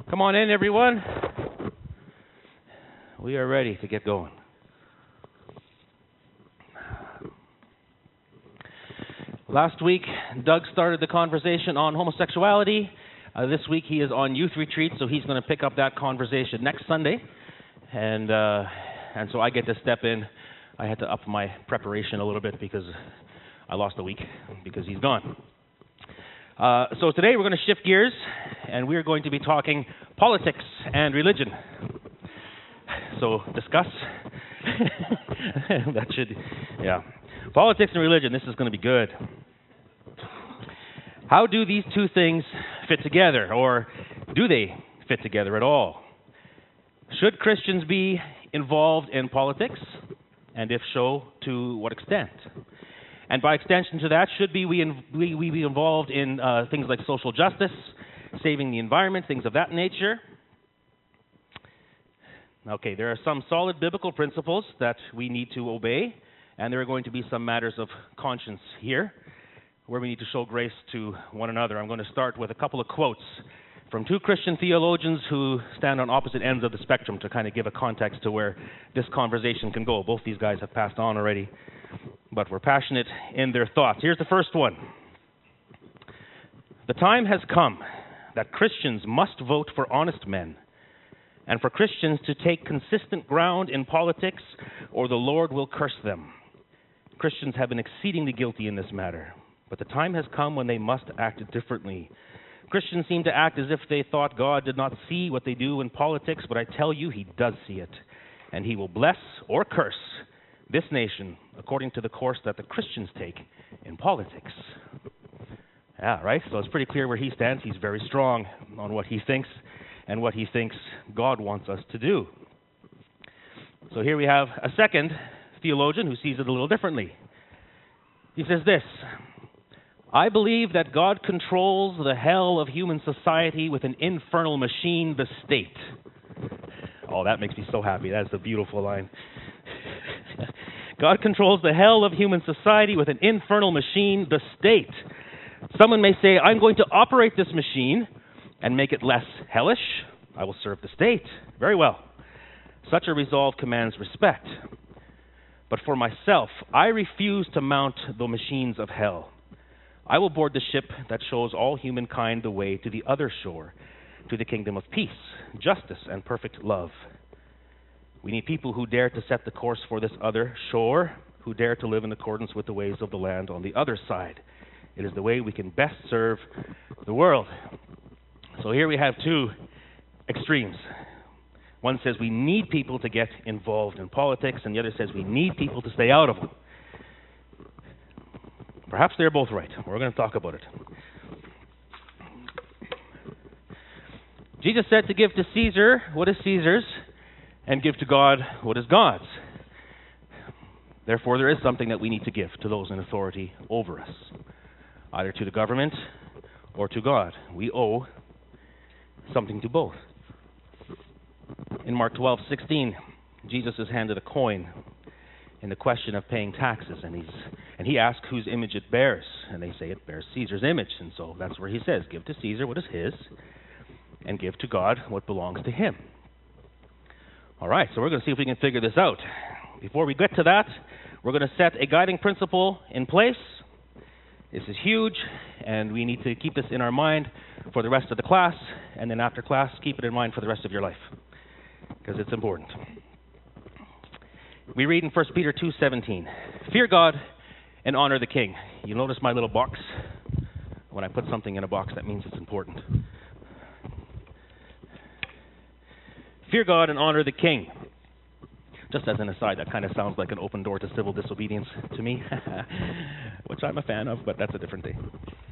Come on in, everyone. We are ready to get going. Last week, Doug started the conversation on homosexuality. This week, he is on youth retreat, so he's going to pick up that conversation next Sunday. And so I get to step in. I had to up my preparation a little bit because I lost a week because he's gone. So today we're going to shift gears, and we're going to be talking politics and religion. So discuss. Politics and religion, this is going to be good. How do these two things fit together, or do they fit together at all? Should Christians be involved in politics, and if so, to what extent? And by extension to that, should we be involved in things like social justice, saving the environment, things of that nature? Okay, there are some solid biblical principles that we need to obey, and there are going to be some matters of conscience here where we need to show grace to one another. I'm going to start with a couple of quotes from two Christian theologians who stand on opposite ends of the spectrum to kind of give a context to where this conversation can go. Both these guys have passed on already, but we're passionate in their thoughts. Here's the first one. The time has come that Christians must vote for honest men, and for Christians to take consistent ground in politics, or the Lord will curse them. Christians have been exceedingly guilty in this matter, but the time has come when they must act differently. Christians seem to act as if they thought God did not see what they do in politics, but I tell you, He does see it, and He will bless or curse this nation according to the course that the Christians take in politics. Yeah, right? So it's pretty clear where he stands. He's very strong on what he thinks and what he thinks God wants us to do. So here we have a second theologian who sees it a little differently. He says this: I believe that God controls the hell of human society with an infernal machine, the state. Oh, that makes me so happy. That's a beautiful line. God controls the hell of human society with an infernal machine, the state. Someone may say, I'm going to operate this machine and make it less hellish. I will serve the state. Very well. Such a resolve commands respect. But for myself, I refuse to mount the machines of hell. I will board the ship that shows all humankind the way to the other shore, to the kingdom of peace, justice, and perfect love. We need people who dare to set the course for this other shore, who dare to live in accordance with the ways of the land on the other side. It is the way we can best serve the world. So here we have two extremes. One says we need people to get involved in politics, and the other says we need people to stay out of them. Perhaps they're both right. We're going to talk about it. Jesus said to give to Caesar what is Caesar's, and give to God what is God's. Therefore, there is something that we need to give to those in authority over us, either to the government or to God. We owe something to both. In Mark 12:16, Jesus is handed a coin in the question of paying taxes, and he asks whose image it bears, and they say it bears Caesar's image, and so that's where he says, give to Caesar what is his, and give to God what belongs to him. All right, so we're going to see if we can figure this out. Before we get to that, we're going to set a guiding principle in place. This is huge, and we need to keep this in our mind for the rest of the class, and then after class, keep it in mind for the rest of your life, because it's important. We read in 1 Peter 2:17, fear God and honor the king. You notice my little box? When I put something in a box, that means it's important. Fear God and honor the king. Just as an aside, that kind of sounds like an open door to civil disobedience to me, which I'm a fan of, but that's a different thing.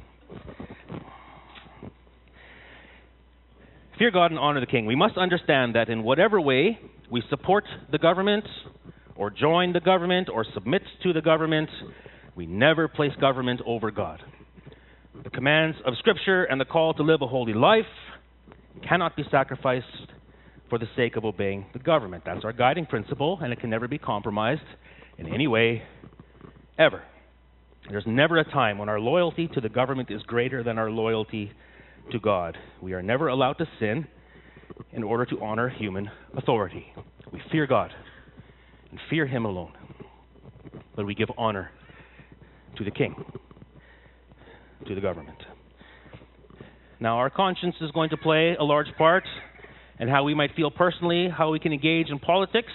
Fear God and honor the king. We must understand that in whatever way we support the government, or join the government, or submit to the government, we never place government over God. The commands of Scripture and the call to live a holy life cannot be sacrificed for the sake of obeying the government. That's our guiding principle, and it can never be compromised in any way, ever. There's never a time when our loyalty to the government is greater than our loyalty to God. We are never allowed to sin, in order to honor human authority. We fear God and fear Him alone. But we give honor to the king, to the government. Now, our conscience is going to play a large part in how we might feel personally, how we can engage in politics.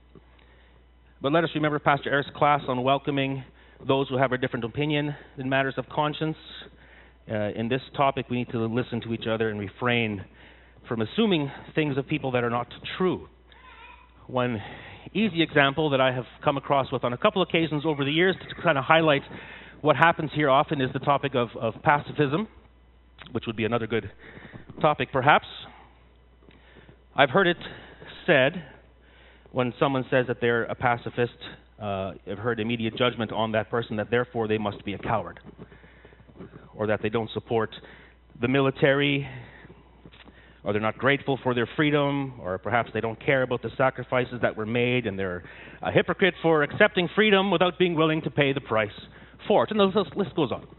But let us remember Pastor Eric's class on welcoming those who have a different opinion in matters of conscience. In this topic, we need to listen to each other and refrain from assuming things of people that are not true. One easy example that I have come across with on a couple occasions over the years to kind of highlight what happens here often is the topic of pacifism, which would be another good topic perhaps. I've heard it said when someone says that they're a pacifist, I've heard immediate judgment on that person that therefore they must be a coward, or that they don't support the military, or they're not grateful for their freedom, or perhaps they don't care about the sacrifices that were made, and they're a hypocrite for accepting freedom without being willing to pay the price for it. And the list goes on.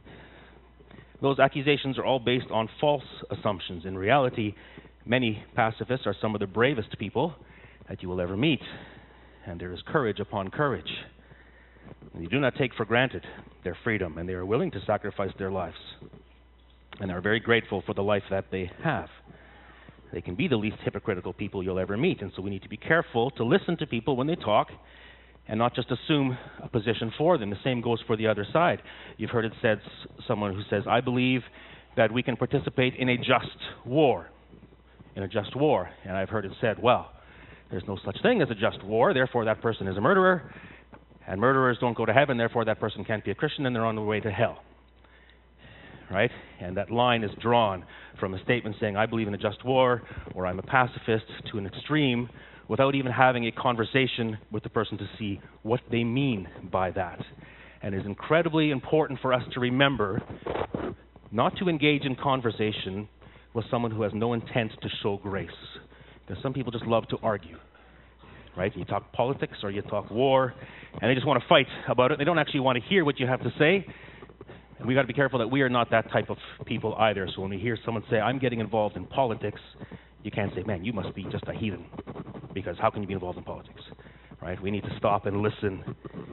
Those accusations are all based on false assumptions. In reality, many pacifists are some of the bravest people that you will ever meet, and there is courage upon courage. And you do not take for granted their freedom, and they are willing to sacrifice their lives, and are very grateful for the life that they have. They can be the least hypocritical people you'll ever meet, and so we need to be careful to listen to people when they talk and not just assume a position for them. The same goes for the other side. You've heard it said, someone who says, I believe that we can participate in a just war. In a just war. And I've heard it said, well, there's no such thing as a just war, therefore that person is a murderer, and murderers don't go to heaven, therefore that person can't be a Christian, and they're on the way to hell. Right? And that line is drawn from a statement saying, I believe in a just war, or I'm a pacifist, to an extreme, without even having a conversation with the person to see what they mean by that. And it is incredibly important for us to remember not to engage in conversation with someone who has no intent to show grace. Because some people just love to argue. Right? You talk politics or you talk war, and they just want to fight about it. They don't actually want to hear what you have to say. And we've got to be careful that we are not that type of people either. So when we hear someone say, I'm getting involved in politics, you can't say, man, you must be just a heathen. Because how can you be involved in politics? Right? We need to stop and listen.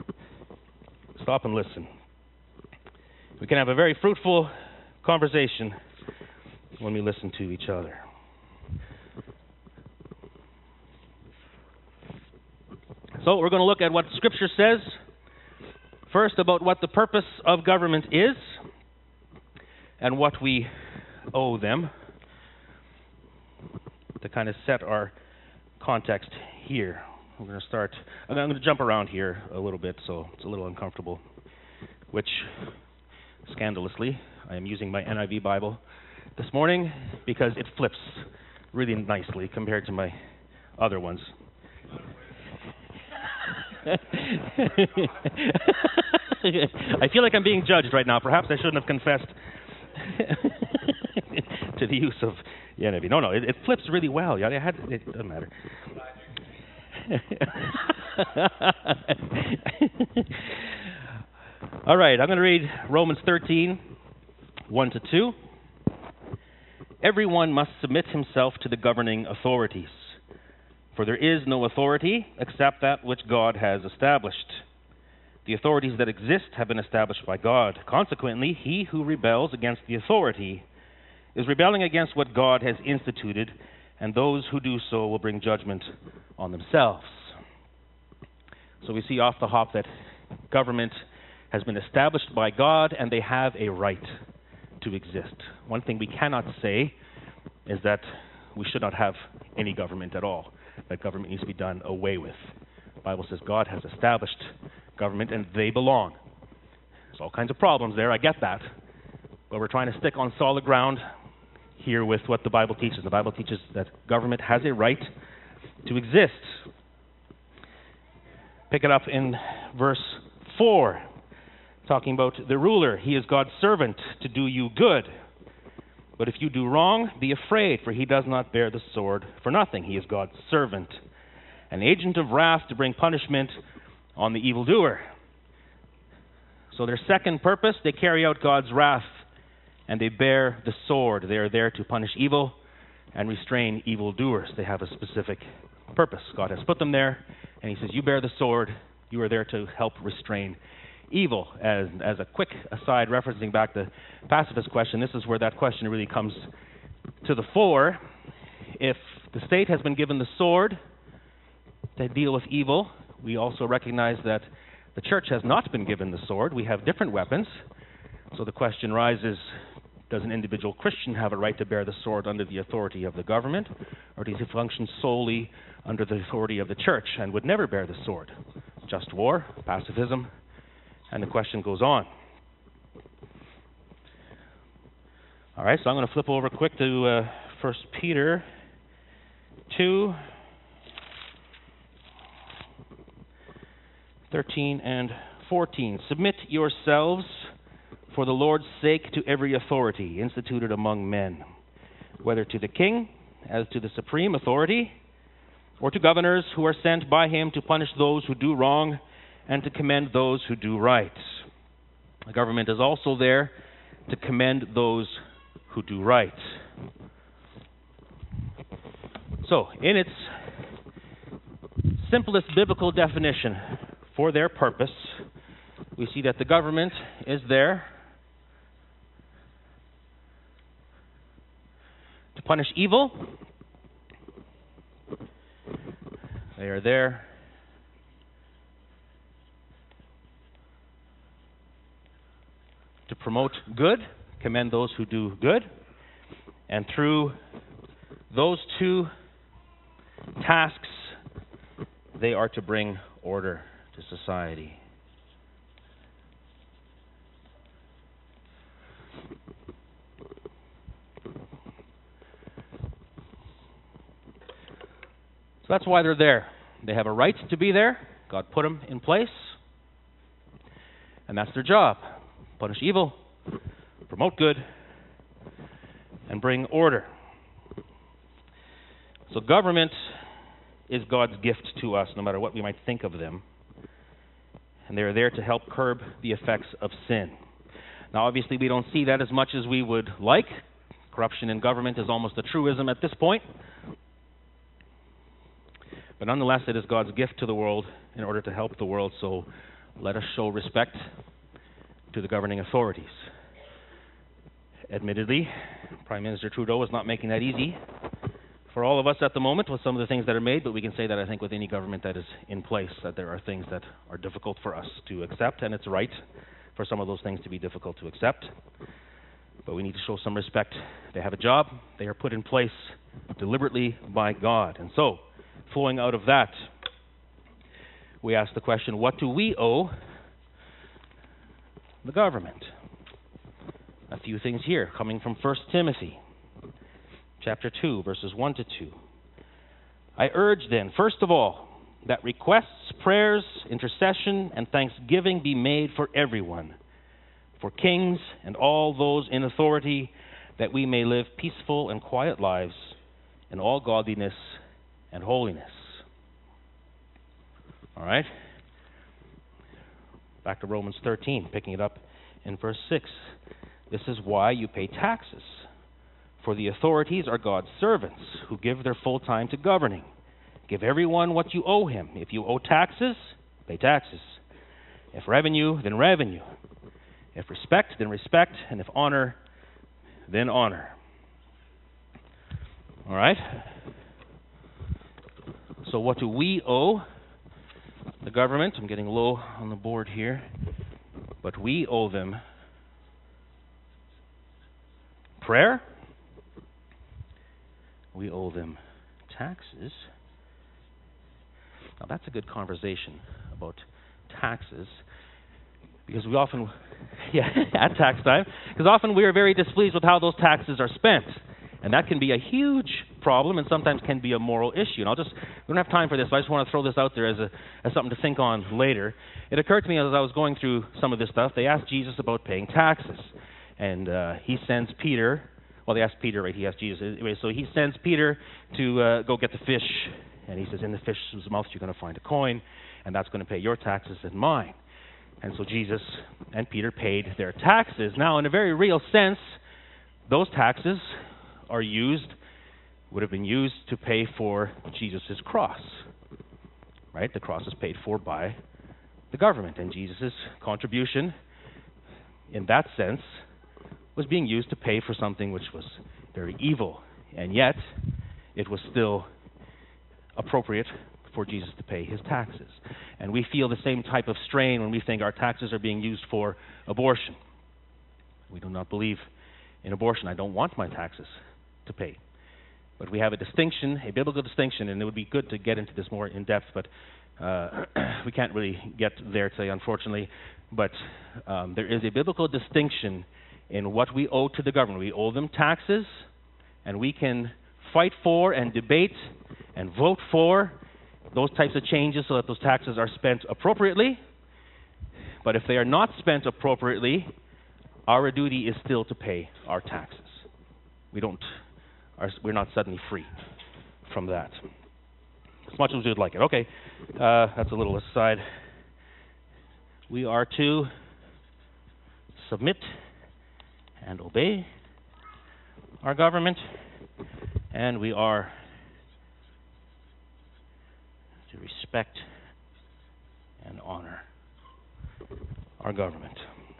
Stop and listen. We can have a very fruitful conversation when we listen to each other. So we're going to look at what Scripture says. First, about what the purpose of government is and what we owe them, to kind of set our context here. I'm going to jump around here a little bit, so it's a little uncomfortable, which, scandalously, I am using my NIV Bible this morning because it flips really nicely compared to my other ones. I feel like I'm being judged right now. Perhaps I shouldn't have confessed to the use of the NIV. No, it flips really well. It doesn't matter. All right, I'm going to read Romans 13, 1-2. Everyone must submit himself to the governing authorities, for there is no authority except that which God has established. The authorities that exist have been established by God. Consequently, he who rebels against the authority is rebelling against what God has instituted, and those who do so will bring judgment on themselves. So we see off the hop that government has been established by God, and they have a right to exist. One thing we cannot say is that we should not have any government at all, that government needs to be done away with. The Bible says God has established government, and they belong. There's all kinds of problems there, I get that. But we're trying to stick on solid ground here with what the Bible teaches. The Bible teaches that government has a right to exist. Pick it up in verse 4, talking about the ruler. He is God's servant to do you good. But if you do wrong, be afraid, for he does not bear the sword for nothing. He is God's servant, an agent of wrath to bring punishment on the evildoer. So their second purpose, they carry out God's wrath, and they bear the sword. They are there to punish evil, and restrain evildoers. They have a specific purpose. God has put them there, and he says, you bear the sword. You are there to help restrain evil. As a quick aside, referencing back the pacifist question, this is where that question really comes to the fore. If the state has been given the sword to deal with evil, we also recognize that the church has not been given the sword. We have different weapons. So the question rises, does an individual Christian have a right to bear the sword under the authority of the government, or does he function solely under the authority of the church and would never bear the sword? Just war, pacifism, and the question goes on. All right, so I'm going to flip over quick to 1 Peter 2, 13 and 14. Submit yourselves for the Lord's sake to every authority instituted among men, whether to the king as to the supreme authority, or to governors who are sent by him to punish those who do wrong and to commend those who do right. The government is also there to commend those who do right. So, in its simplest biblical definition for their purpose, we see that the government is there to punish evil. They are there to promote good, commend those who do good, and through those two tasks, they are to bring order to society. So that's why they're there. They have a right to be there. God put them in place. And that's their job. Punish evil, promote good, and bring order. So government is God's gift to us, no matter what we might think of them. And they're there to help curb the effects of sin. Now, obviously, we don't see that as much as we would like. Corruption in government is almost a truism at this point. But nonetheless, it is God's gift to the world in order to help the world. So let us show respect to the governing authorities. Admittedly, Prime Minister Trudeau is not making that easy for all of us at the moment with some of the things that are made, but we can say that I think with any government that is in place, that there are things that are difficult for us to accept, and it's right for some of those things to be difficult to accept. But we need to show some respect. They have a job. They are put in place deliberately by God. And so, flowing out of that, we ask the question, what do we owe the government? A few things here, coming from 1 Timothy chapter 2, verses 1 to 2. I urge then, first of all, that requests, prayers, intercession, and thanksgiving be made for everyone, for kings and all those in authority, that we may live peaceful and quiet lives in all godliness and holiness. All right? Back to Romans 13, picking it up in verse 6. This is why you pay taxes, for the authorities are God's servants who give their full time to governing. Give everyone what you owe him. If you owe taxes, pay taxes. If revenue, then revenue. If respect, then respect. And if honor, then honor. All right? So what do we owe the government? I'm getting low on the board here. But we owe them prayer. We owe them taxes. Now that's a good conversation about taxes, because we often, at tax time, because often we are very displeased with how those taxes are spent. And that can be a huge problem and sometimes can be a moral issue. And we don't have time for this, but I just want to throw this out there as something to think on later. It occurred to me as I was going through some of this stuff, they asked Jesus about paying taxes. And he sends Peter, well, they asked Peter, right? He asked Jesus. Anyway, so he sends Peter to go get the fish. And he says, in the fish's mouth you're going to find a coin, and that's going to pay your taxes and mine. And so Jesus and Peter paid their taxes. Now, in a very real sense, those taxes are used would have been used to pay for Jesus' cross. Right? The cross is paid for by the government, and Jesus' contribution in that sense was being used to pay for something which was very evil, and yet it was still appropriate for Jesus to pay his taxes. And we feel the same type of strain when we think our taxes are being used for abortion. We do not believe in abortion. I don't want my taxes to pay. But we have a distinction, a biblical distinction, and it would be good to get into this more in depth, but we can't really get there today, unfortunately. But there is a biblical distinction in what we owe to the government. We owe them taxes, and we can fight for and debate and vote for those types of changes so that those taxes are spent appropriately. But if they are not spent appropriately, our duty is still to pay our taxes. We're not suddenly free from that, as much as we would like it. Okay, that's a little aside. We are to submit and obey our government, and we are to respect and honor our government.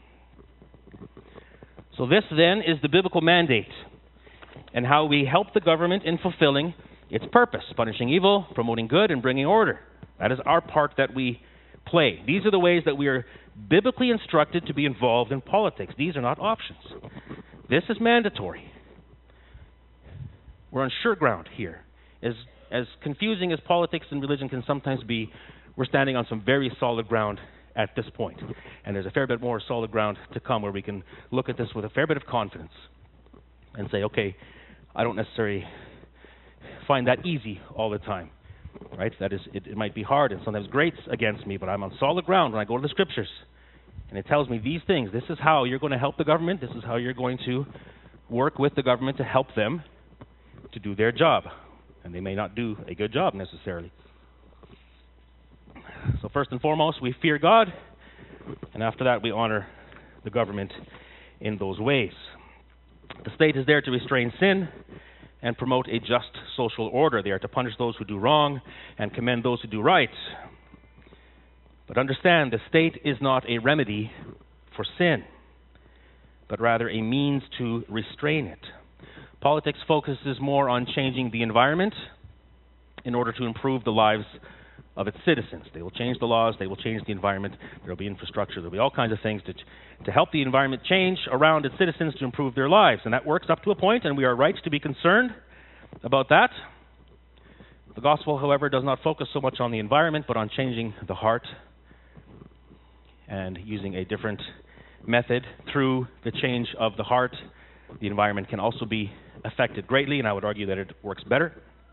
So this then is the biblical mandate, and how we help the government in fulfilling its purpose, punishing evil, promoting good, and bringing order. That is our part that we play. These are the ways that we are biblically instructed to be involved in politics. These are not options. This is mandatory. We're on sure ground here. As confusing as politics and religion can sometimes be, we're standing on some very solid ground at this point. And there's a fair bit more solid ground to come where we can look at this with a fair bit of confidence and say, okay, I don't necessarily find that easy all the time, right? That is, it might be hard and sometimes grates against me, but I'm on solid ground when I go to the Scriptures. And it tells me these things. This is how you're going to help the government. This is how you're going to work with the government to help them to do their job. And they may not do a good job necessarily. So first and foremost, we fear God. And after that, we honor the government in those ways. The state is there to restrain sin and promote a just social order. They are to punish those who do wrong and commend those who do right. But understand, the state is not a remedy for sin, but rather a means to restrain it. Politics focuses more on changing the environment in order to improve the lives of its citizens. They will change the laws, they will change the environment, there will be infrastructure, there will be all kinds of things to help the environment change around its citizens to improve their lives. And that works up to a point, and we are right to be concerned about that. The gospel, however, does not focus so much on the environment, but on changing the heart and using a different method. Through the change of the heart, the environment can also be affected greatly, and I would argue that it works better.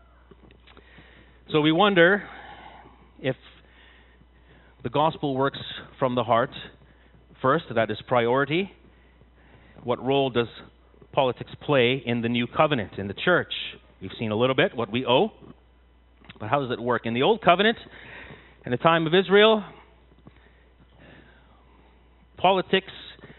So we wonder if the gospel works from the heart first, that is priority. What role does politics play in the new covenant, in the church? We've seen a little bit what we owe, but how does it work? In the old covenant, in the time of Israel, politics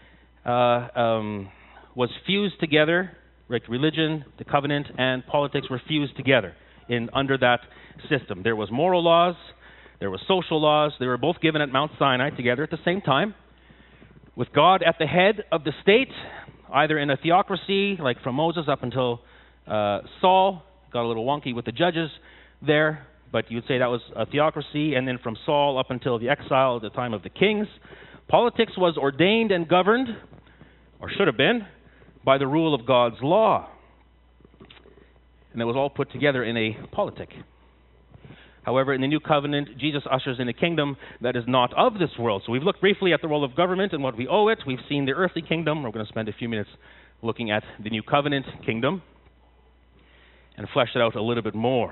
was fused together, like religion, the covenant, and politics were fused together under that system. There was moral laws, there was social laws. They were both given at Mount Sinai together at the same time, with God at the head of the state, either in a theocracy, like from Moses up until Saul. Got a little wonky with the judges there, but you'd say that was a theocracy, and then from Saul up until the exile at the time of the kings. Politics was ordained and governed, or should have been, by the rule of God's law. And it was all put together in a politic. However, in the new covenant, Jesus ushers in a kingdom that is not of this world. So we've looked briefly at the role of government and what we owe it. We've seen the earthly kingdom. We're going to spend a few minutes looking at the new covenant kingdom and flesh it out a little bit more.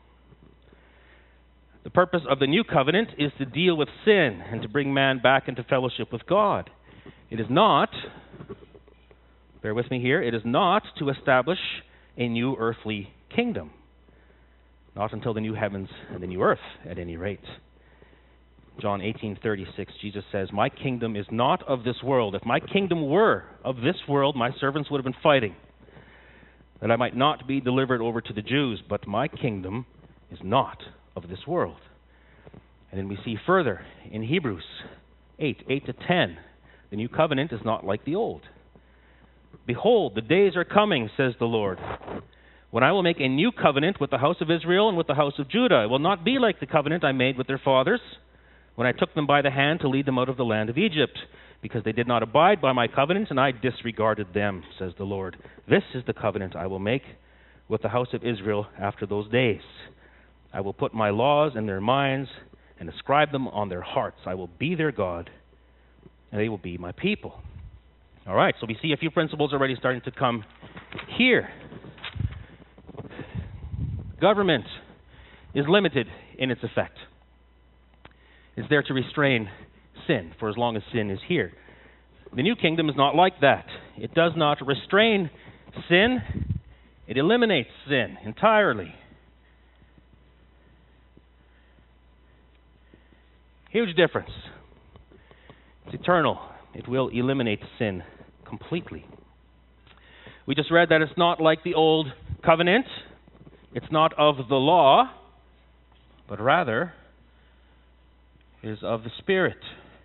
The purpose of the new covenant is to deal with sin and to bring man back into fellowship with God. It is not, bear with me here, it is not to establish a new earthly kingdom. Not until the new heavens and the new earth, at any rate. John 18:36, Jesus says, "My kingdom is not of this world. If my kingdom were of this world, my servants would have been fighting, that I might not be delivered over to the Jews, but my kingdom is not of this world. And then we see further in Hebrews 8 to 10, the new covenant is not like the old. Behold, the days are coming, says the Lord, when I will make a new covenant with the house of Israel and with the house of Judah. It will not be like the covenant I made with their fathers, when I took them by the hand to lead them out of the land of Egypt, because they did not abide by my covenant, and I disregarded them, says the Lord. This is the covenant I will make with the house of Israel after those days. I will put my laws in their minds and inscribe them on their hearts. I will be their God, and they will be my people. All right, so we see a few principles already starting to come here. Government is limited in its effect. It's there to restrain sin for as long as sin is here. The new kingdom is not like that. It does not restrain sin. It eliminates sin entirely. Huge difference. It's eternal. It will eliminate sin completely. We just read that it's not like the old covenant. It's not of the law, but rather is of the Spirit,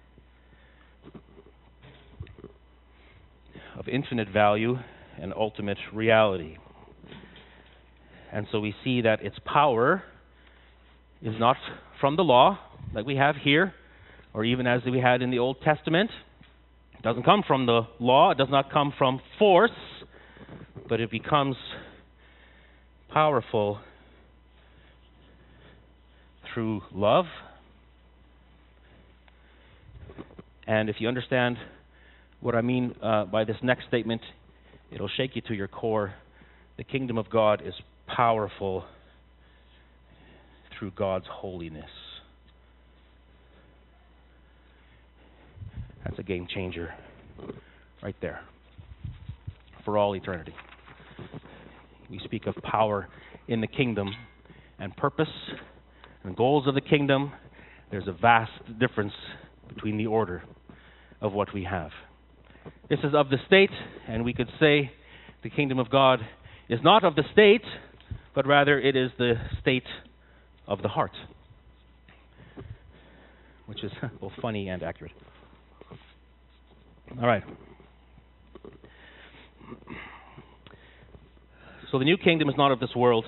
of infinite value and ultimate reality. And so we see that its power is not from the law like we have here, or even as we had in the Old Testament. It doesn't come from the law. It does not come from force, but it becomes powerful through love. And if you understand what I mean by this next statement, it'll shake you to your core. The kingdom of God is powerful through God's holiness. That's a game changer right there for all eternity. We speak of power in the kingdom and purpose and goals of the kingdom. There's a vast difference between the order of what we have. This is of the state, and we could say the kingdom of God is not of the state, but rather it is the state of the heart, which is both funny and accurate. All right. So the new kingdom is not of this world,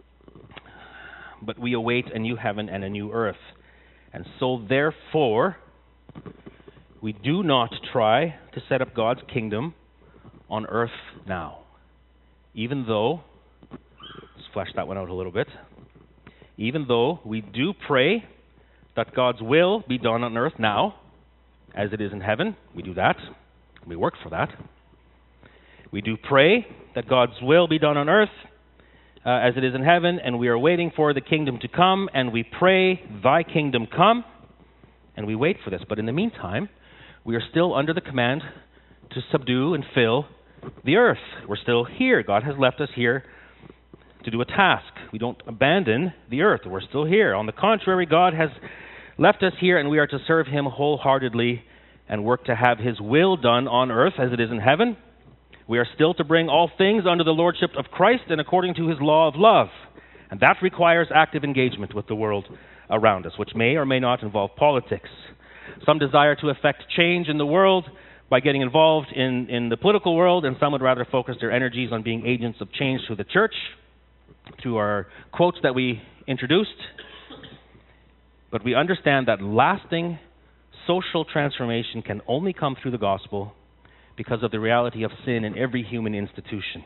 but we await a new heaven and a new earth. And so therefore, we do not try to set up God's kingdom on earth now. Even though, let's flesh that one out a little bit, even though we do pray that God's will be done on earth now, as it is in heaven, we do that. We work for that. We do pray that God's will be done on earth as it is in heaven, and we are waiting for the kingdom to come, and we pray, thy kingdom come, and we wait for this. But in the meantime, we are still under the command to subdue and fill the earth. We're still here. God has left us here to do a task. We don't abandon the earth. We're still here. On the contrary, God has left us here, and we are to serve him wholeheartedly and work to have his will done on earth as it is in heaven. We are still to bring all things under the lordship of Christ and according to his law of love. And that requires active engagement with the world around us, which may or may not involve politics. Some desire to effect change in the world by getting involved in the political world, and some would rather focus their energies on being agents of change through the church, through our quotes that we introduced. But we understand that lasting social transformation can only come through the gospel because of the reality of sin in every human institution.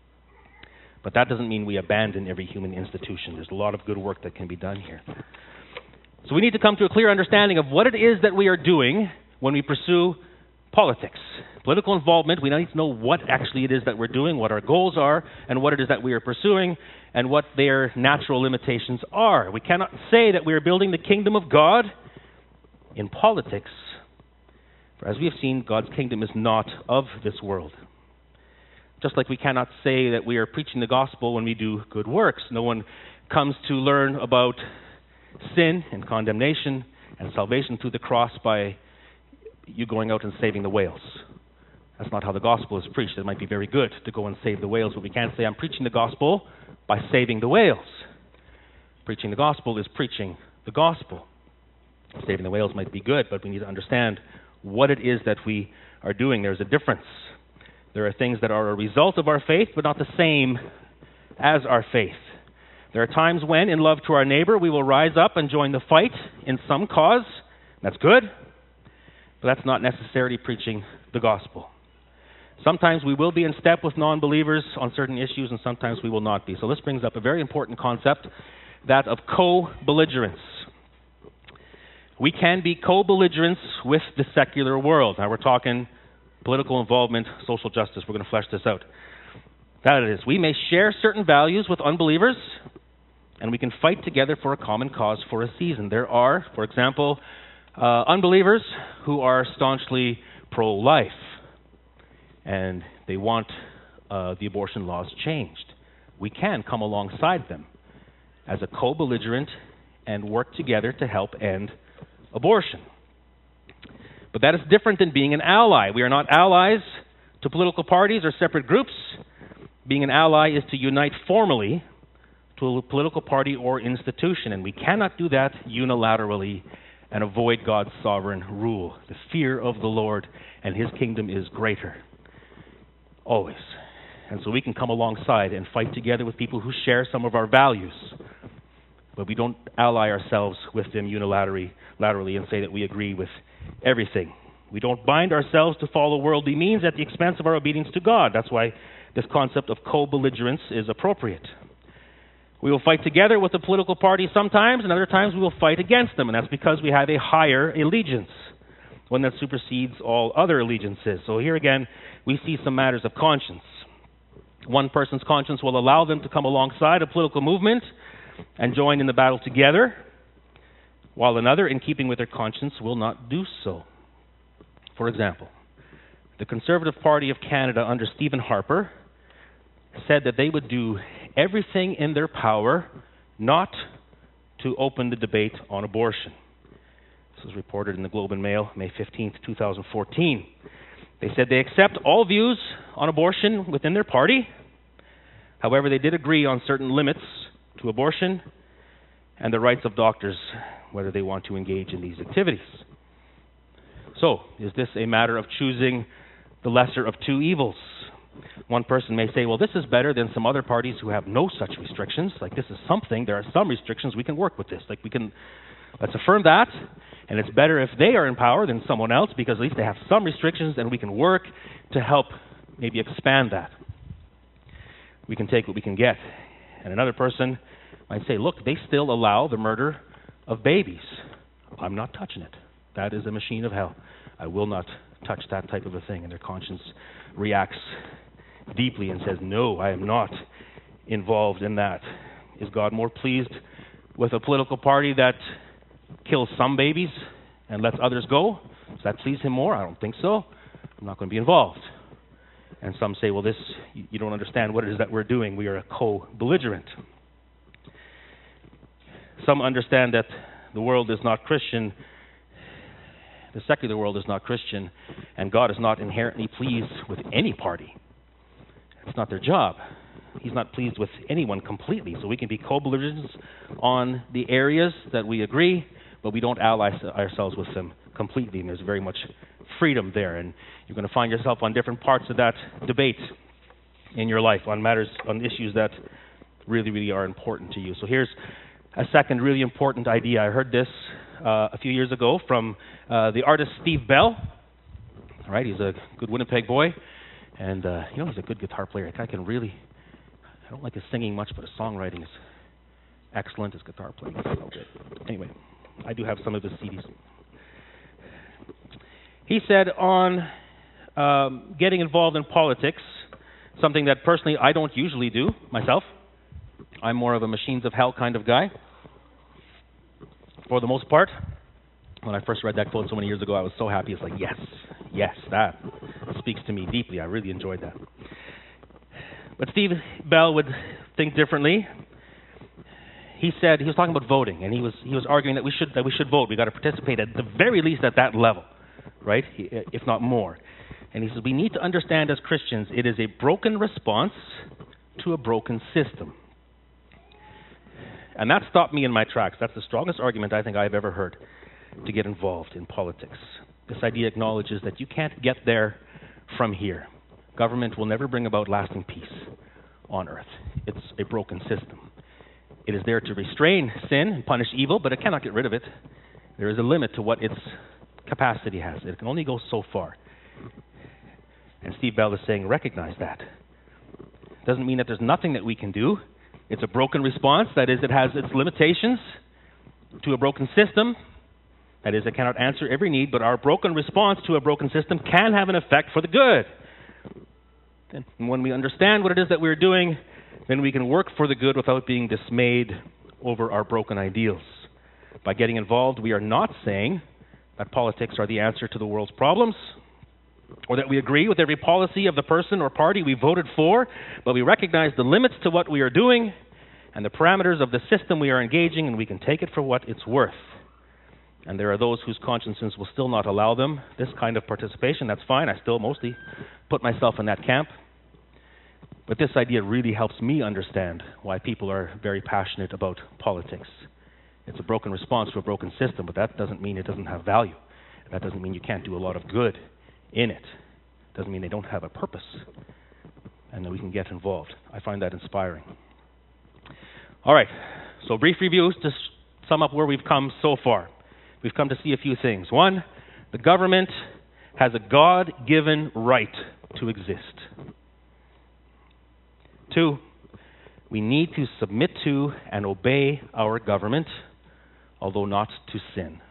But that doesn't mean we abandon every human institution. There's a lot of good work that can be done here. So we need to come to a clear understanding of what it is that we are doing when we pursue politics. Political involvement, we need to know what actually it is that we're doing, what our goals are, and what it is that we are pursuing, and what their natural limitations are. We cannot say that we are building the kingdom of God in politics. For as we have seen, God's kingdom is not of this world. Just like we cannot say that we are preaching the gospel when we do good works. No one comes to learn about sin and condemnation and salvation through the cross by you going out and saving the whales. That's not how the gospel is preached. It might be very good to go and save the whales, but we can't say I'm preaching the gospel by saving the whales. Preaching the gospel is preaching the gospel. Saving the whales might be good, but we need to understand what it is that we are doing. There's a difference. There are things that are a result of our faith, but not the same as our faith. There are times when, in love to our neighbor, we will rise up and join the fight in some cause. That's good, but that's not necessarily preaching the gospel. Sometimes we will be in step with non-believers on certain issues, and sometimes we will not be. So this brings up a very important concept, that of co-belligerence. We can be co-belligerents with the secular world. Now we're talking political involvement, social justice. We're going to flesh this out. That it is. We may share certain values with unbelievers, and we can fight together for a common cause for a season. There are, for example, unbelievers who are staunchly pro-life, and they want the abortion laws changed. We can come alongside them as a co-belligerent and work together to help end abortion. But that is different than being an ally. We are not allies to political parties or separate groups. Being an ally is to unite formally to a political party or institution, and we cannot do that unilaterally and avoid God's sovereign rule. The fear of the Lord and His kingdom is greater. Always. And so we can come alongside and fight together with people who share some of our values, but we don't ally ourselves with them unilaterally and say that we agree with everything. We don't bind ourselves to follow worldly means at the expense of our obedience to God. That's why this concept of co-belligerence is appropriate. We will fight together with the political party sometimes, and other times we will fight against them, and that's because we have a higher allegiance, one that supersedes all other allegiances. So here again, we see some matters of conscience. One person's conscience will allow them to come alongside a political movement and join in the battle together, while another, in keeping with their conscience, will not do so. For example, the Conservative Party of Canada under Stephen Harper said that they would do everything in their power not to open the debate on abortion. This was reported in the Globe and Mail, May 15th, 2014. They said they accept all views on abortion within their party. However, they did agree on certain limits to abortion and the rights of doctors, whether they want to engage in these activities. So, is this a matter of choosing the lesser of two evils? One person may say, well, this is better than some other parties who have no such restrictions. Like, this is something, there are some restrictions, we can work with this. Let's affirm that, and it's better if they are in power than someone else, because at least they have some restrictions, and we can work to help maybe expand that. We can take what we can get. And another person might say, look, they still allow the murder of babies. I'm not touching it. That is a machine of hell. I will not touch that type of a thing. And their conscience reacts deeply and says, no, I am not involved in that. Is God more pleased with a political party that kills some babies and lets others go? Does that please Him more? I don't think so. I'm not going to be involved. And some say, well, you don't understand what it is that we're doing. We are a co-belligerent. Some understand that the world is not Christian, the secular world is not Christian, and God is not inherently pleased with any party. It's not their job. He's not pleased with anyone completely. So we can be co-belligerents on the areas that we agree, but we don't ally ourselves with them completely, and there's very much freedom there. And you're going to find yourself on different parts of that debate in your life on matters, on issues that really, really are important to you. So here's a second really important idea. I heard this a few years ago from the artist Steve Bell. All right, he's a good Winnipeg boy, and he's a good guitar player. I don't like his singing much, but his songwriting is excellent. His guitar playing is so good. Anyway, I do have some of his CDs. He said on getting involved in politics, something that personally I don't usually do myself. I'm more of a machines of hell kind of guy, for the most part. When I first read that quote so many years ago, I was so happy. It's like, yes, that speaks to me deeply. I really enjoyed that. But Steve Bell would think differently. He said, he was talking about voting, and he was arguing that we should vote. We got to participate at the very least at that level, right? If not more. And he says, we need to understand as Christians, it is a broken response to a broken system. And that stopped me in my tracks. That's the strongest argument I think I've ever heard to get involved in politics. This idea acknowledges that you can't get there from here. Government will never bring about lasting peace on earth. It's a broken system. It is there to restrain sin and punish evil, but it cannot get rid of it. There is a limit to what its capacity has. It can only go so far. And Steve Bell is saying, recognize that. Doesn't mean that there's nothing that we can do. It's a broken response. That is, it has its limitations to a broken system. That is, it cannot answer every need, but our broken response to a broken system can have an effect for the good. And when we understand what it is that we're doing, then we can work for the good without being dismayed over our broken ideals. By getting involved, we are not saying that politics are the answer to the world's problems, or that we agree with every policy of the person or party we voted for, but we recognize the limits to what we are doing and the parameters of the system we are engaging, and we can take it for what it's worth. And there are those whose consciences will still not allow them this kind of participation. That's fine. I still mostly put myself in that camp. But this idea really helps me understand why people are very passionate about politics. It's a broken response to a broken system, but that doesn't mean it doesn't have value. That doesn't mean you can't do a lot of good in it. It doesn't mean they don't have a purpose and that we can get involved. I find that inspiring. All right, so brief reviews to sum up where we've come so far. We've come to see a few things. One, the government has a God-given right to exist. Two, we need to submit to and obey our government, although not to sin.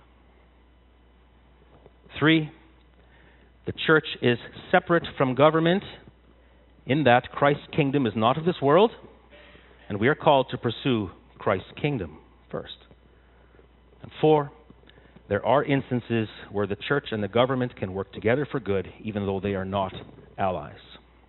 Three, the church is separate from government in that Christ's kingdom is not of this world, and we are called to pursue Christ's kingdom first. And four, there are instances where the church and the government can work together for good, even though they are not allies.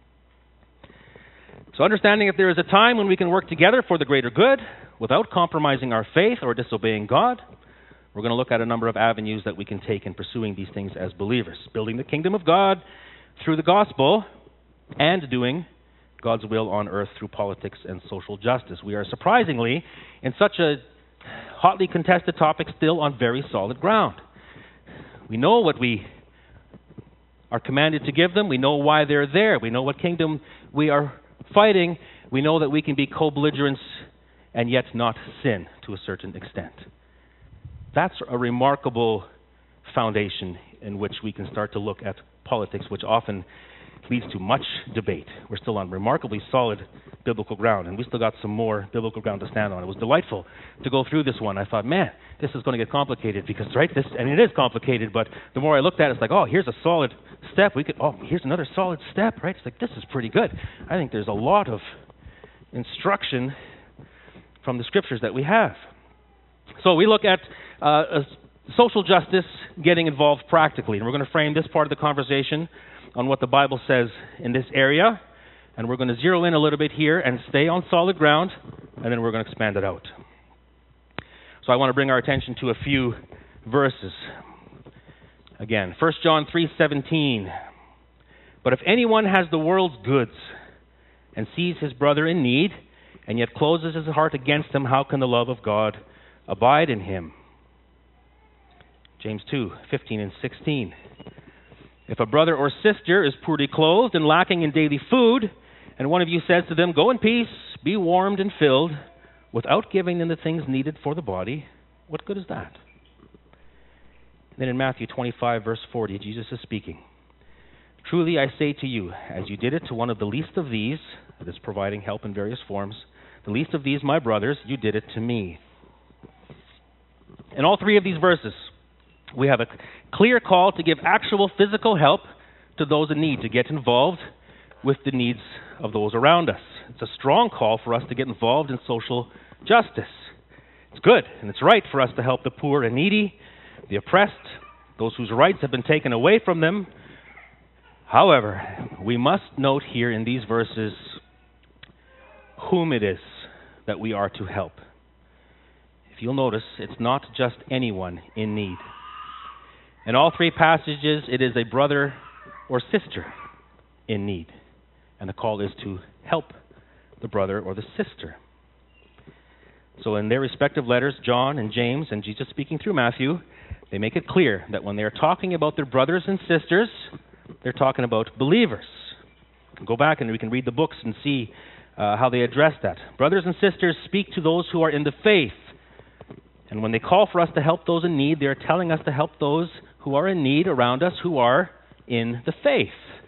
So understanding that there is a time when we can work together for the greater good without compromising our faith or disobeying God, we're going to look at a number of avenues that we can take in pursuing these things as believers. Building the kingdom of God through the gospel and doing God's will on earth through politics and social justice. We are surprisingly, in such a hotly contested topic, still on very solid ground. We know what we are commanded to give them. We know why they're there. We know what kingdom we are fighting. We know that we can be co-belligerents and yet not sin to a certain extent. That's a remarkable foundation in which we can start to look at politics, which often leads to much debate. We're still on remarkably solid biblical ground, and we still got some more biblical ground to stand on. It was delightful to go through this one. I thought, man, this is going to get complicated because, right, and it is complicated, but the more I looked at it, it's like, oh, here's a solid step. Here's another solid step, right? It's like, this is pretty good. I think there's a lot of instruction from the scriptures that we have. So we look at social justice getting involved practically, and we're going to frame this part of the conversation on what the Bible says in this area, and we're going to zero in a little bit here and stay on solid ground, and then we're going to expand it out. So I want to bring our attention to a few verses. Again, 1 John 3:17. But if anyone has the world's goods and sees his brother in need, and yet closes his heart against him, how can the love of God abide in him? James 2:15 and 16. If a brother or sister is poorly clothed and lacking in daily food, and one of you says to them, go in peace, be warmed and filled, without giving them the things needed for the body, what good is that? Then in Matthew 25, verse 40, Jesus is speaking. Truly I say to you, as you did it to one of the least of these, that is providing help in various forms, the least of these, my brothers, you did it to me. In all three of these verses, we have a clear call to give actual physical help to those in need, to get involved with the needs of those around us. It's a strong call for us to get involved in social justice. It's good and it's right for us to help the poor and needy, the oppressed, those whose rights have been taken away from them. However, we must note here in these verses whom it is that we are to help. If you'll notice, it's not just anyone in need. In all three passages, it is a brother or sister in need. And the call is to help the brother or the sister. So in their respective letters, John and James, and Jesus speaking through Matthew, they make it clear that when they're talking about their brothers and sisters, they're talking about believers. Go back and we can read the books and see how they address that. Brothers and sisters speak to those who are in the faith. And when they call for us to help those in need, they're telling us to help those who are in need around us who are in the faith.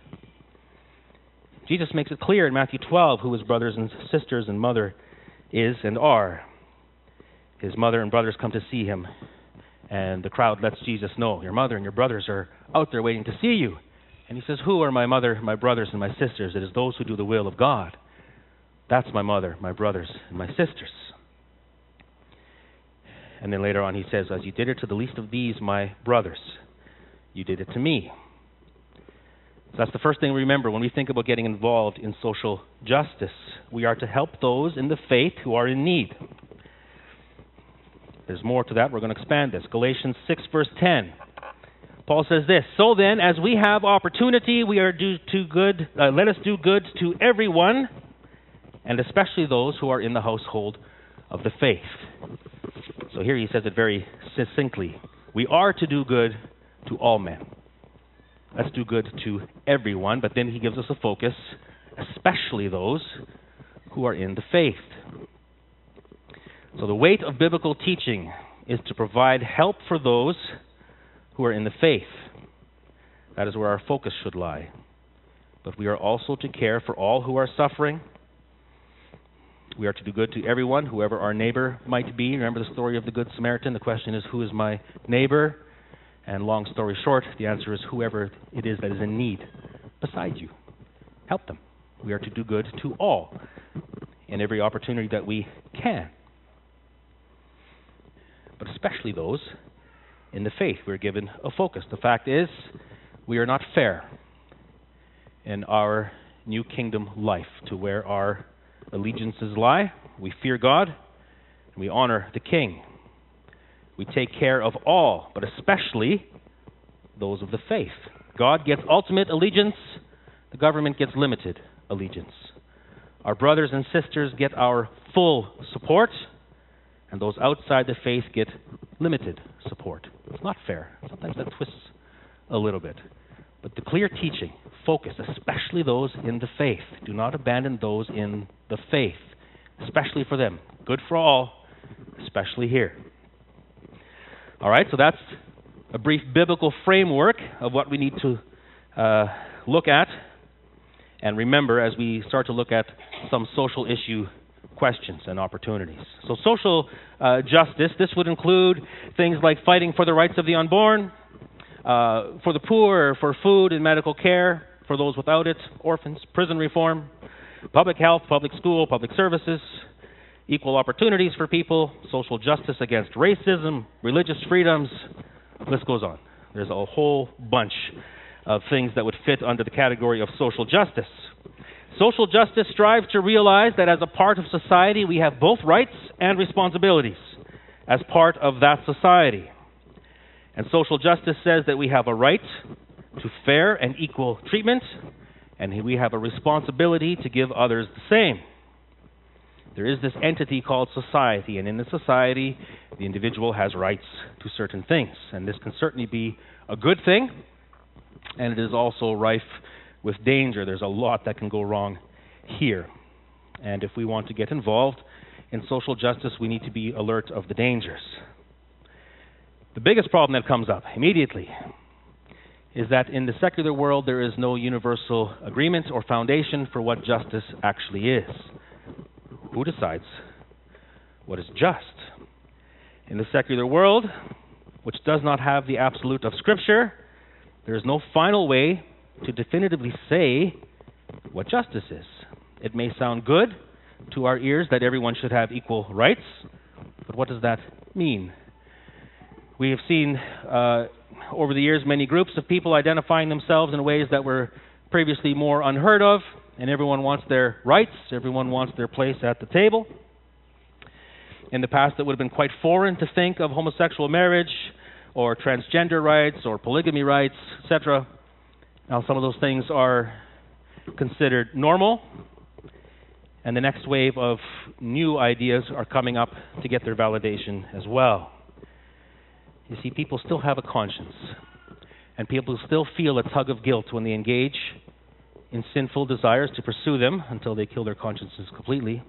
Jesus makes it clear in Matthew 12 who his brothers and sisters and mother is and are. His mother and brothers come to see him, and the crowd lets Jesus know, your mother and your brothers are out there waiting to see you. And he says, who are my mother, my brothers, and my sisters? It is those who do the will of God. That's my mother, my brothers, and my sisters. And then later on he says, as you did it to the least of these, my brothers, you did it to me. So that's the first thing we remember when we think about getting involved in social justice. We are to help those in the faith who are in need. There's more to that. We're going to expand this. Galatians 6, verse 10. Paul says this, so then, as we have opportunity, we are let us do good to everyone, and especially those who are in the household of the faith. So here he says it very succinctly. We are to do good to all men. Let's do good to everyone, but then he gives us a focus, especially those who are in the faith. So the weight of biblical teaching is to provide help for those who are in the faith. That is where our focus should lie. But we are also to care for all who are suffering. We are to do good to everyone, whoever our neighbor might be. Remember the story of the Good Samaritan? The question is, who is my neighbor? And long story short, the answer is whoever it is that is in need beside you. Help them. We are to do good to all in every opportunity that we can. But especially those in the faith. We're given a focus. The fact is, we are not fair in our new kingdom life to where our allegiances lie. We fear God, and we honor the King. We take care of all, but especially those of the faith. God gets ultimate allegiance. The government gets limited allegiance. Our brothers and sisters get our full support, and those outside the faith get limited support. It's not fair. Sometimes that twists a little bit. But the clear teaching, focus, especially those in the faith. Do not abandon those in the faith, especially for them. Good for all, especially here. All right, so that's a brief biblical framework of what we need to look at and remember as we start to look at some social issue questions and opportunities. So social justice, this would include things like fighting for the rights of the unborn, for the poor, for food and medical care, for those without it, orphans, prison reform, public health, public school, public services, equal opportunities for people, social justice against racism, religious freedoms, the list goes on. There's a whole bunch of things that would fit under the category of social justice. Social justice strives to realize that as a part of society, we have both rights and responsibilities as part of that society. And social justice says that we have a right to fair and equal treatment, and we have a responsibility to give others the same. There is this entity called society, and in the society, the individual has rights to certain things. And this can certainly be a good thing, and it is also rife with danger. There's a lot that can go wrong here. And if we want to get involved in social justice, we need to be alert of the dangers. The biggest problem that comes up immediately is that in the secular world, there is no universal agreement or foundation for what justice actually is. Who decides what is just? In the secular world, which does not have the absolute of Scripture, there is no final way to definitively say what justice is. It may sound good to our ears that everyone should have equal rights, but what does that mean? We have seen over the years many groups of people identifying themselves in ways that were previously more unheard of, and everyone wants their rights, everyone wants their place at the table. In the past, it would have been quite foreign to think of homosexual marriage or transgender rights or polygamy rights, etc. Now, some of those things are considered normal, and the next wave of new ideas are coming up to get their validation as well. You see, people still have a conscience, and people still feel a tug of guilt when they engage in sinful desires to pursue them until they kill their consciences completely.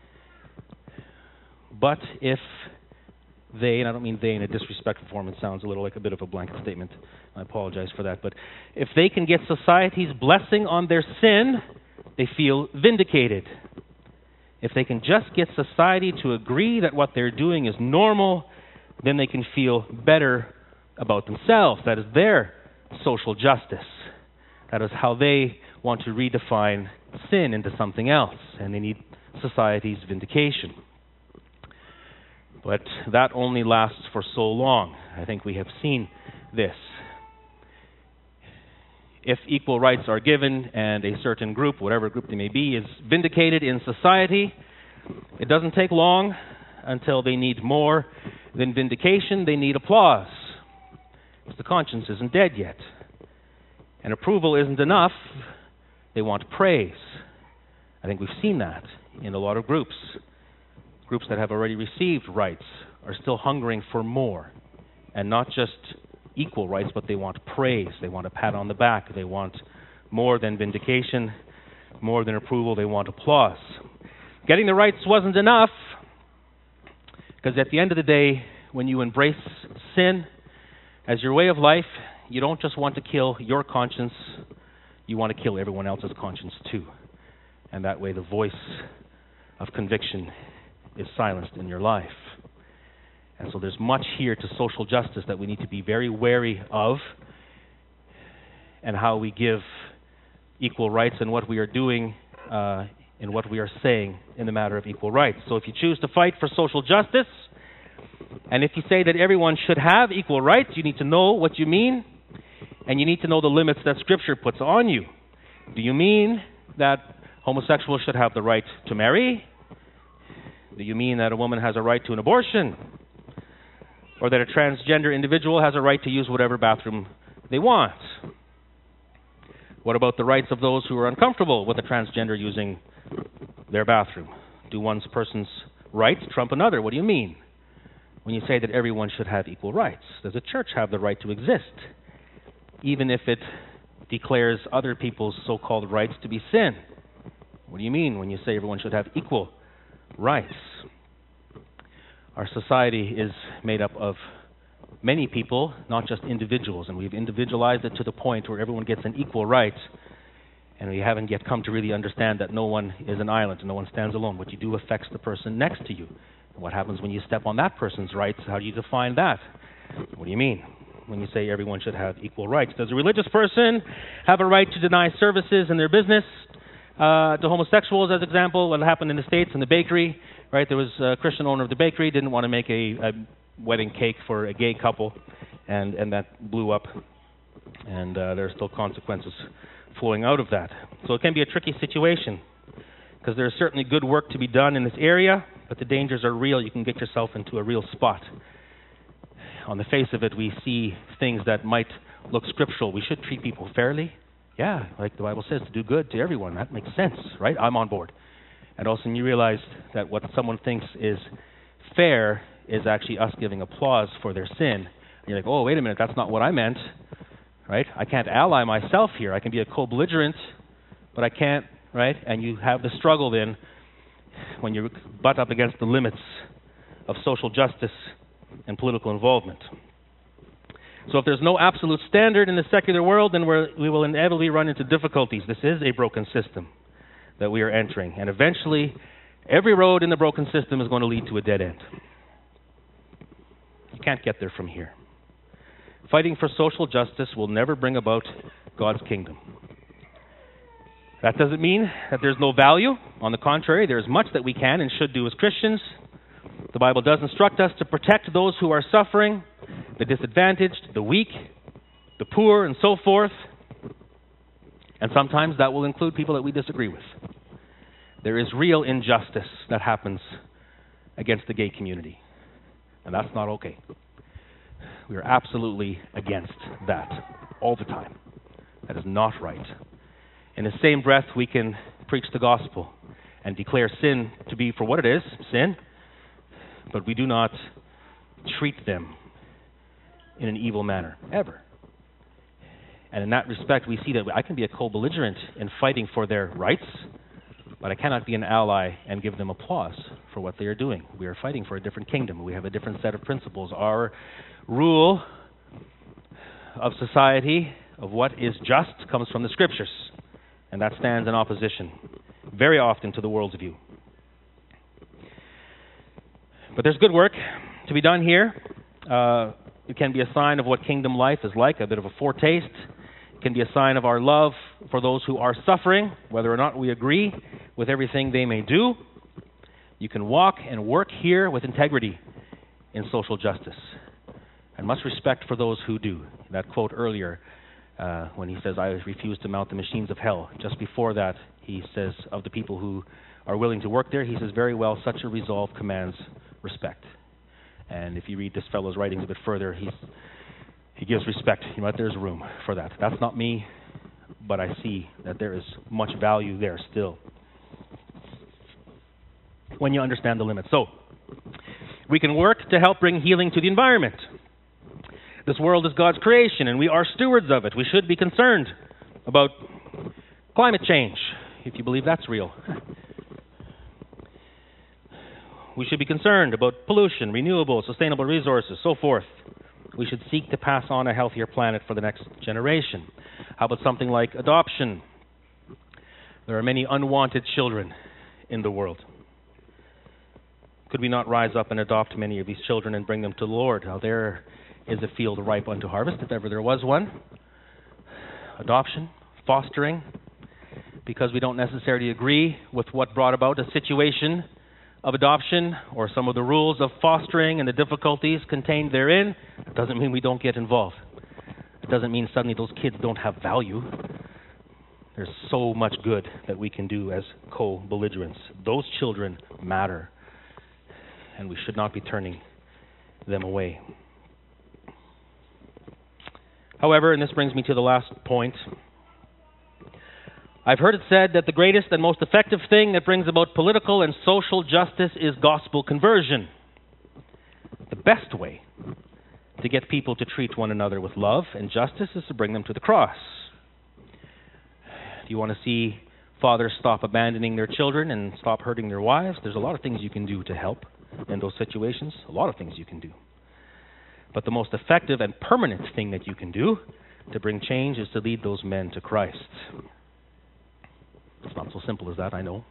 But if they, and I don't mean they in a disrespectful form, it sounds a little like a bit of a blanket statement, I apologize for that, but if they can get society's blessing on their sin, they feel vindicated. If they can just get society to agree that what they're doing is normal, then they can feel better about themselves. That is their social justice. That is how they want to redefine sin into something else, and they need society's vindication. But that only lasts for so long. I think we have seen this. If equal rights are given and a certain group, whatever group they may be, is vindicated in society, it doesn't take long until they need more than vindication. They need applause. Because the conscience isn't dead yet. And approval isn't enough. They want praise. I think we've seen that in a lot of groups. Groups that have already received rights are still hungering for more. And not just equal rights, but they want praise. They want a pat on the back. They want more than vindication, more than approval. They want applause. Getting the rights wasn't enough, because at the end of the day, when you embrace sin as your way of life, you don't just want to kill your conscience, you want to kill everyone else's conscience too. And that way the voice of conviction is silenced in your life. And so there's much here to social justice that we need to be very wary of, and how we give equal rights and what we are doing and what we are saying in the matter of equal rights. So if you choose to fight for social justice, and if you say that everyone should have equal rights, you need to know what you mean, and you need to know the limits that Scripture puts on you. Do you mean that homosexuals should have the right to marry? Do you mean that a woman has a right to an abortion? Or that a transgender individual has a right to use whatever bathroom they want? What about the rights of those who are uncomfortable with a transgender using their bathroom? Do one person's rights trump another? What do you mean when you say that everyone should have equal rights? Does a church have the right to exist, even if it declares other people's so-called rights to be sin? What do you mean when you say everyone should have equal rights? Our society is made up of many people, not just individuals, and we've individualized it to the point where everyone gets an equal right, and we haven't yet come to really understand that no one is an island and no one stands alone. What you do affects the person next to you. And what happens when you step on that person's rights? How do you define that? What do you mean when you say everyone should have equal rights? Does a religious person have a right to deny services in their business to homosexuals, as example? What happened in the States in the bakery, right? There was a Christian owner of the bakery, didn't want to make a wedding cake for a gay couple, and that blew up, and there are still consequences flowing out of that. So it can be a tricky situation, because there's certainly good work to be done in this area, but the dangers are real. You can get yourself into a real spot. On the face of it, we see things that might look scriptural. We should treat people fairly. Yeah, like the Bible says, to do good to everyone. That makes sense, right? I'm on board. And also you realize that what someone thinks is fair is actually us giving applause for their sin. And you're like, oh, wait a minute, that's not what I meant, right? I can't ally myself here. I can be a co-belligerent, but I can't, right? And you have the struggle then when you butt up against the limits of social justice and political involvement. So if there's no absolute standard in the secular world, then we will inevitably run into difficulties. This is a broken system that we are entering. And eventually, every road in the broken system is going to lead to a dead end. You can't get there from here. Fighting for social justice will never bring about God's kingdom. That doesn't mean that there's no value. On the contrary, there's much that we can and should do as Christians. The Bible does instruct us to protect those who are suffering, the disadvantaged, the weak, the poor, and so forth. And sometimes that will include people that we disagree with. There is real injustice that happens against the gay community. And that's not okay. We are absolutely against that all the time. That is not right. In the same breath, we can preach the gospel and declare sin to be for what it is, sin, but we do not treat them in an evil manner, ever. And in that respect, we see that I can be a co-belligerent in fighting for their rights, but I cannot be an ally and give them applause for what they are doing. We are fighting for a different kingdom. We have a different set of principles. Our rule of society, of what is just, comes from the Scriptures, and that stands in opposition very often to the world's view. But there's good work to be done here. It can be a sign of what kingdom life is like, a bit of a foretaste. It can be a sign of our love for those who are suffering, whether or not we agree with everything they may do. You can walk and work here with integrity in social justice, and much respect for those who do. That quote earlier, when he says, I refuse to mount the machines of hell. Just before that, he says, of the people who are willing to work there, he says, very well, such a resolve commands respect. And if you read this fellow's writings a bit further, he gives respect. You know what? There's room for that. That's not me, but I see that there is much value there still when you understand the limits. So, we can work to help bring healing to the environment. This world is God's creation, and we are stewards of it. We should be concerned about climate change, if you believe that's real. We should be concerned about pollution, renewable, sustainable resources, so forth. We should seek to pass on a healthier planet for the next generation. How about something like adoption? There are many unwanted children in the world. Could we not rise up and adopt many of these children and bring them to the Lord? Now there is a field ripe unto harvest, if ever there was one. Adoption, fostering, because we don't necessarily agree with what brought about a situation of adoption or some of the rules of fostering and the difficulties contained therein. It doesn't mean we don't get involved. It doesn't mean suddenly those kids don't have value. There's so much good that we can do as co-belligerents. Those children matter, and we should not be turning them away. However, and this brings me to the last point, I've heard it said that the greatest and most effective thing that brings about political and social justice is gospel conversion. The best way to get people to treat one another with love and justice is to bring them to the cross. Do you want to see fathers stop abandoning their children and stop hurting their wives? There's a lot of things you can do to help in those situations. A lot of things you can do. But the most effective and permanent thing that you can do to bring change is to lead those men to Christ. It's not so simple as that, I know.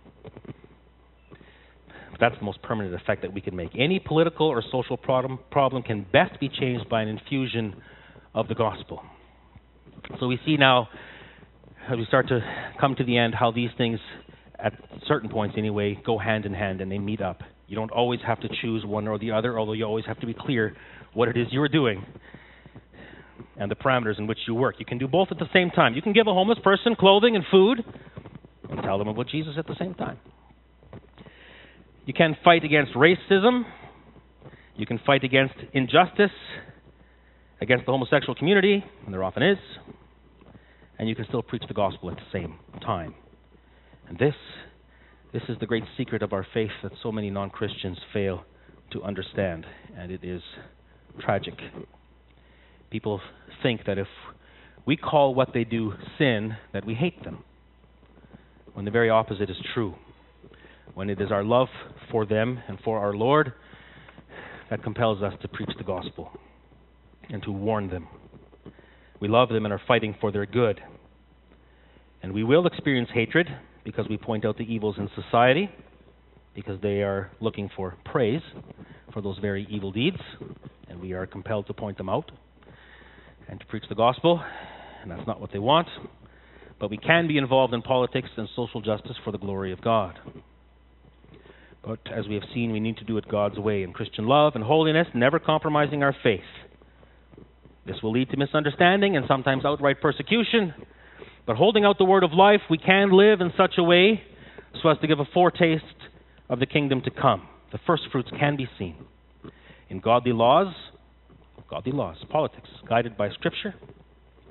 But that's the most permanent effect that we can make. Any political or social problem can best be changed by an infusion of the gospel. So we see now, as we start to come to the end, how these things, at certain points anyway, go hand in hand and they meet up. You don't always have to choose one or the other, although you always have to be clear what it is you are doing and the parameters in which you work. You can do both at the same time. You can give a homeless person clothing and food and tell them about Jesus at the same time. You can fight against racism. You can fight against injustice, against the homosexual community, and there often is. And you can still preach the gospel at the same time. And this is the great secret of our faith that so many non-Christians fail to understand, and it is tragic. People think that if we call what they do sin, that we hate them, when the very opposite is true. When it is our love for them and for our Lord that compels us to preach the gospel and to warn them. We love them and are fighting for their good. And we will experience hatred because we point out the evils in society, because they are looking for praise for those very evil deeds, and we are compelled to point them out and to preach the gospel, and that's not what they want. But we can be involved in politics and social justice for the glory of God. But as we have seen, we need to do it God's way in Christian love and holiness, never compromising our faith. This will lead to misunderstanding and sometimes outright persecution. But holding out the word of life, we can live in such a way so as to give a foretaste of the kingdom to come. The first fruits can be seen in godly laws, politics, guided by Scripture,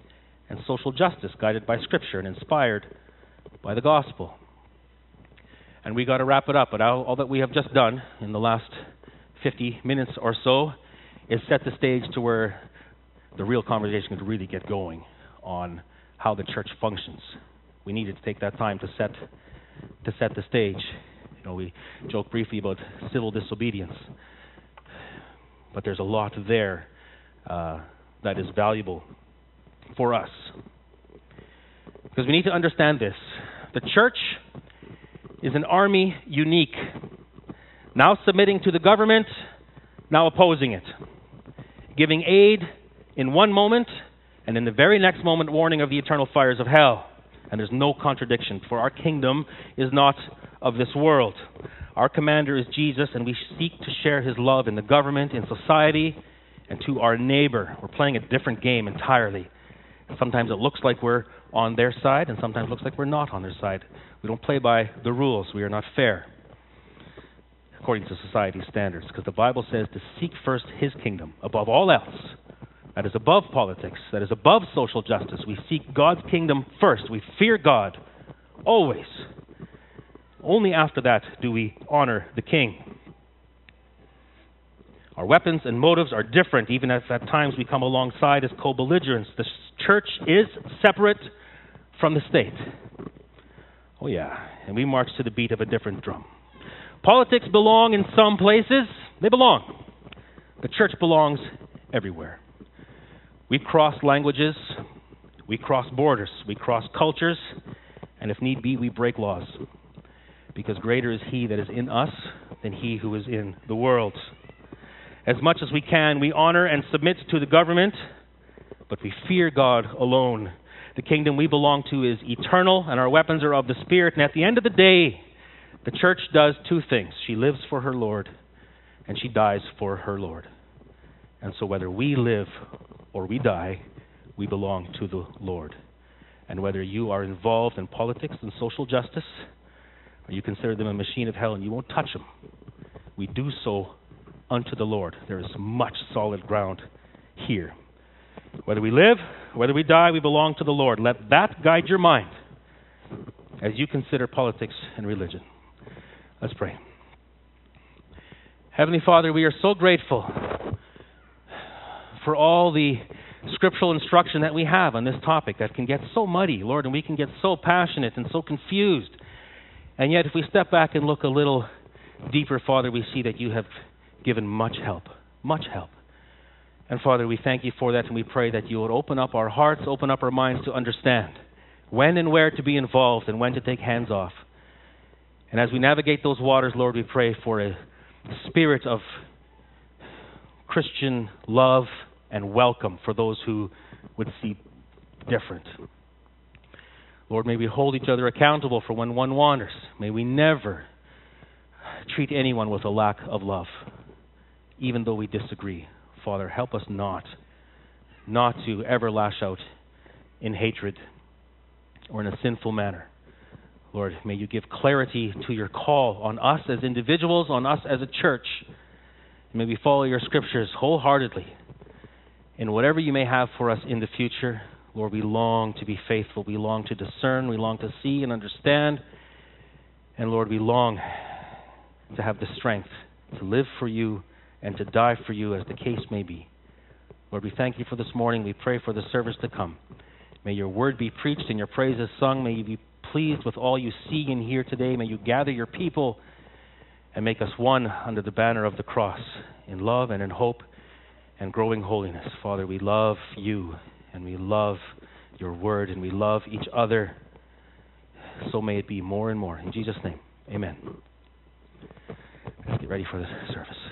and social justice guided by Scripture and inspired by the gospel. And we got to wrap it up, but all that we have just done in the last 50 minutes or so is set the stage to where the real conversation could really get going on how the church functions. We needed to take that time to set the stage. You know, we joke briefly about civil disobedience, but there's a lot there that is valuable for us. Because we need to understand this. The church is an army unique, now submitting to the government, now opposing it, giving aid in one moment, and in the very next moment warning of the eternal fires of hell. And there's no contradiction, for our kingdom is not of this world. Our commander is Jesus, and we seek to share his love in the government, in society, and to our neighbor. We're playing a different game entirely. Sometimes it looks like we're on their side, and sometimes it looks like we're not on their side. We don't play by the rules. We are not fair, according to society's standards, because the Bible says to seek first his kingdom above all else. That is above politics. That is above social justice. We seek God's kingdom first. We fear God always. Only after that do we honor the king. Our weapons and motives are different, even if at times we come alongside as co-belligerents. The church is separate from the state. Oh yeah, and we march to the beat of a different drum. Politics belong in some places. They belong. The church belongs everywhere. We cross languages, we cross borders, we cross cultures, and if need be, we break laws. Because greater is he that is in us than he who is in the world. As much as we can, we honor and submit to the government, but we fear God alone. The kingdom we belong to is eternal, and our weapons are of the Spirit. And at the end of the day, the church does two things. She lives for her Lord, and she dies for her Lord. And so whether we live or we die, we belong to the Lord. And whether you are involved in politics and social justice, or you consider them a machine of hell and you won't touch them, we do so unto the Lord. There is much solid ground here. Whether we live, whether we die, we belong to the Lord. Let that guide your mind as you consider politics and religion. Let's pray. Heavenly Father, we are so grateful for all the scriptural instruction that we have on this topic that can get so muddy, Lord, and we can get so passionate and so confused. And yet, if we step back and look a little deeper, Father, we see that you have given much help, much help. And Father, we thank you for that, and we pray that you would open up our hearts, open up our minds to understand when and where to be involved and when to take hands off. And as we navigate those waters, Lord, we pray for a spirit of Christian love and welcome for those who would see different. Lord, may we hold each other accountable for when one wanders. May we never treat anyone with a lack of love, even though we disagree. Father, help us not to ever lash out in hatred or in a sinful manner. Lord, may you give clarity to your call on us as individuals, on us as a church. And may we follow your scriptures wholeheartedly. In whatever you may have for us in the future, Lord, we long to be faithful. We long to discern. We long to see and understand. And Lord, we long to have the strength to live for you and to die for you, as the case may be. Lord, we thank you for this morning. We pray for the service to come. May your word be preached and your praises sung. May you be pleased with all you see and hear today. May you gather your people and make us one under the banner of the cross, in love and in hope and growing holiness. Father, we love you and we love your word and we love each other. So may it be more and more. In Jesus' name, amen. Let's get ready for the service.